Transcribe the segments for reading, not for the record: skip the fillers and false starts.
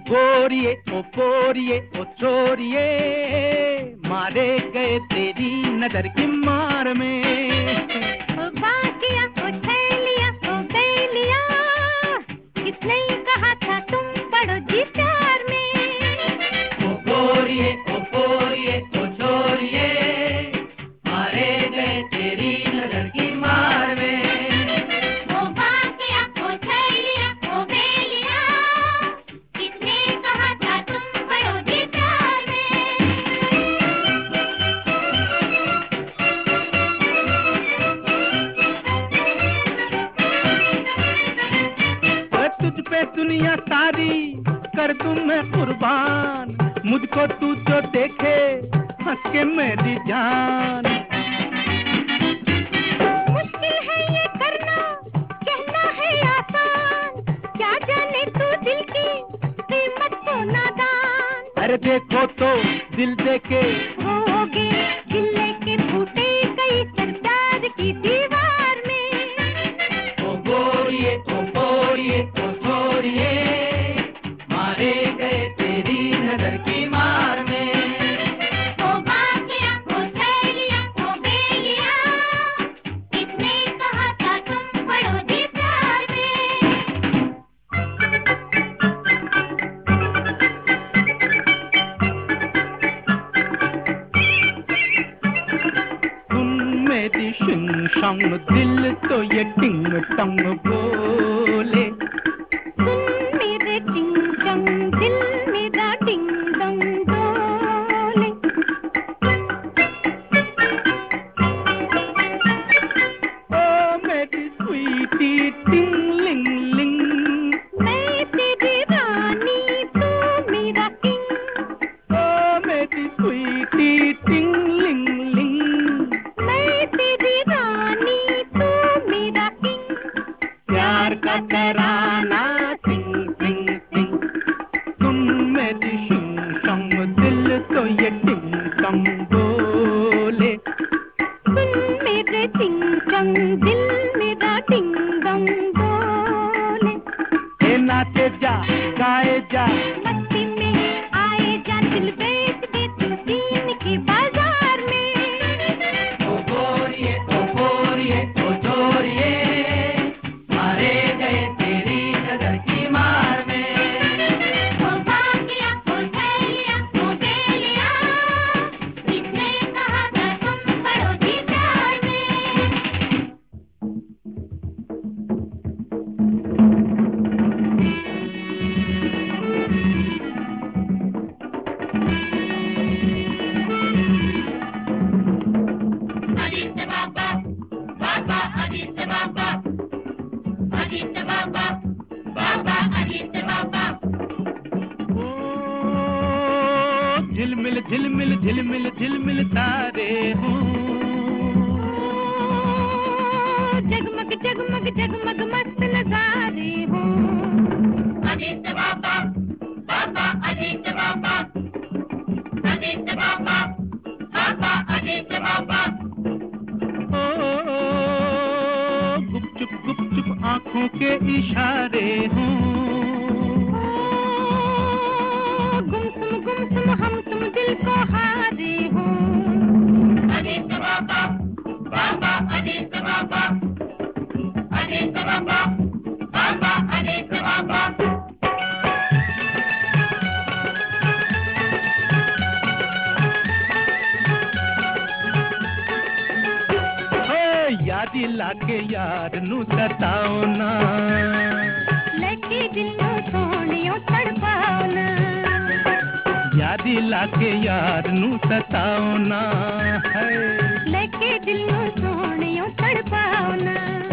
गोरिये ओ चोरिये मारे गए तेरी नजर की मार में। ओ बाकिया ओ छैलिया ओ बेलिया किसने कहा था तुम पड़ो जी प्यार में। ओ गोरिये ओ चोरिये मारे गए तेरी नजर की मार में। दुनिया सारी कर दूं मैं कुर्बान, मुझको तू जो देखे हंस के मेरी जान। मुश्किल है ये करना, कहना है आसान, क्या जाने तू दिल की कीमत को नादान। अरे देखो तो दिल देके होगे दिल लेके फूटे कई सरदार की दीवार में। ओ गोरिये ओ चोरिये मारे गए तेरी नजर की मार में। ओ बाकिया ओ छैलिया ओ बेलिया किसने कहा था तुम पड़ो जी प्यार में। तुम मेरी शिंग शंग दिल तो ये टिंग टंग बोले। दिल मेरा टिंग टंग डोले। ओ मेरी स्वीटी टिंगलिंग लिंग, मैं तेरी रानी तू मेरा किंग। ओ मेरी स्वीटी टिंगलिंग लिंग, मैं तेरी रानी तू मेरा किंग। प्यार का तराना सिंग सिंग सिंग। तुम मेरी शिंग शंग दिल तो ये टिंग टंग बोले। सुन मेरे टिंग टंग दिल मेरा टिंग टंग डोले। हे नाचे जा गाए जा मस्ती में आए जा दिल बेच दे तू दीन के बाजार में। ओ गोरिये ओ चोरिये मारे गए तेरी नजर की मार में। ओ बाकिया ओ छैलिया ओ बेलिया किसने कहा था तुम पड़ो जी प्यार में। Aditya Baba, Baba Aditya Baba, Aditya Baba, Baba Aditya Baba. ओ झिलमिल झिलमिल झिलमिल झिलमिल तारे हूँ। जगमग जगमग जगमग मस्त नजारे हो। Aditya Baba, Baba Aditya Baba, Aditya Baba, Baba Aditya Baba. ओ गुपचुप आँखों के इशारे हूँ। गुमसुम हम तुम दिल को हारे हो। Aditya Baba, Baba Aditya Baba, Aditya Baba, Baba Aditya Baba. यादी लाके यार नू सताओ ना, लेके दिल नो सोनियो तड़पाओ ना। यादी लाके यार नू सताओ ना है। लेके दिल नो सोनियो तड़पाओ ना।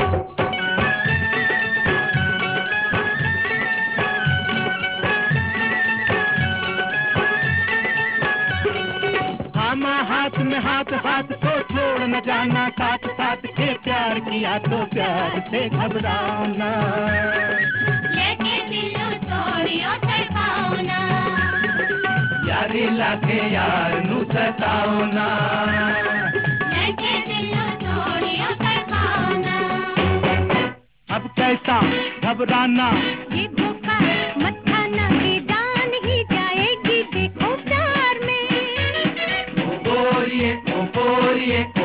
आमा हाथ में हाथ हाथ को छोड़ न जाना, साथ साथ के प्यार किया तो प्यार से घबराना। लेके दिल नो सोनियो तड़पाओ ना। यारी लाके यार नू सताओ ना। लेके दिल नो सोनियो तड़पाओ ना। अब कैसा घबराना, ये धोखा मत खाना, ये जान बोलिए